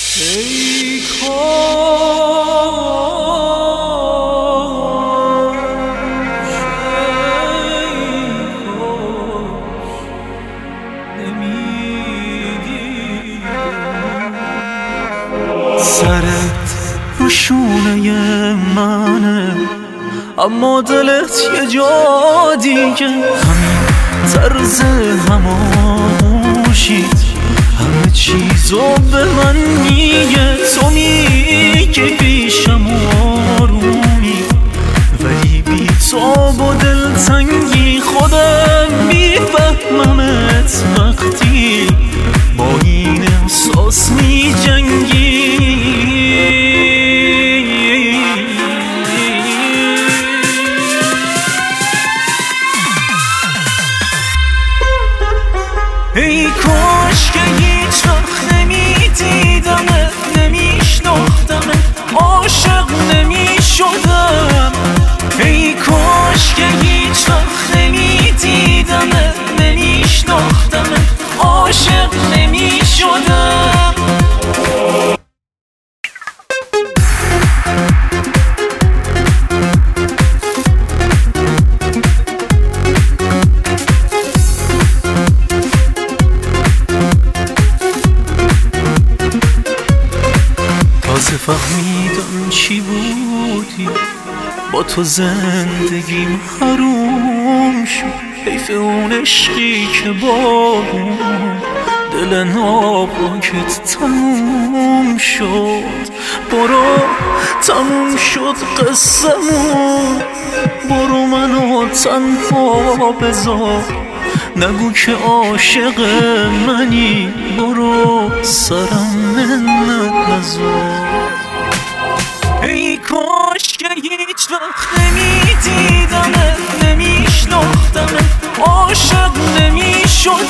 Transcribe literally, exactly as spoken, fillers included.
ای کاش ای کاش نمیدیدم سرت رو شونه منه اما دلت یه جا دیگه همین طرز هماغوشید همه چیزو به من میگه تو میگی پیشم آرومی ولی بی تاب و دلتنگی خودم میفهممت وقتی با این احساس میجنگی ای کاش که هیچ وقت نمیدیدمت نمیشناختمت عاشق نمیشدم ای کاش که هیچ وقت نمیدیدمت نمیشناختمت عاشق نمیشدم تازه فهمیدم چی بودی با تو زندگیم حروم شد حیف اون عشقی که با دل ناپاکت تموم شد برو تموم شد قصه‌مون برو منو تنها بذار نگو که عاشق منی برو سرم منت نذار ای کاش که هیچ وقت نمیدیدمت نمیشناختمت عاشق نمیشدم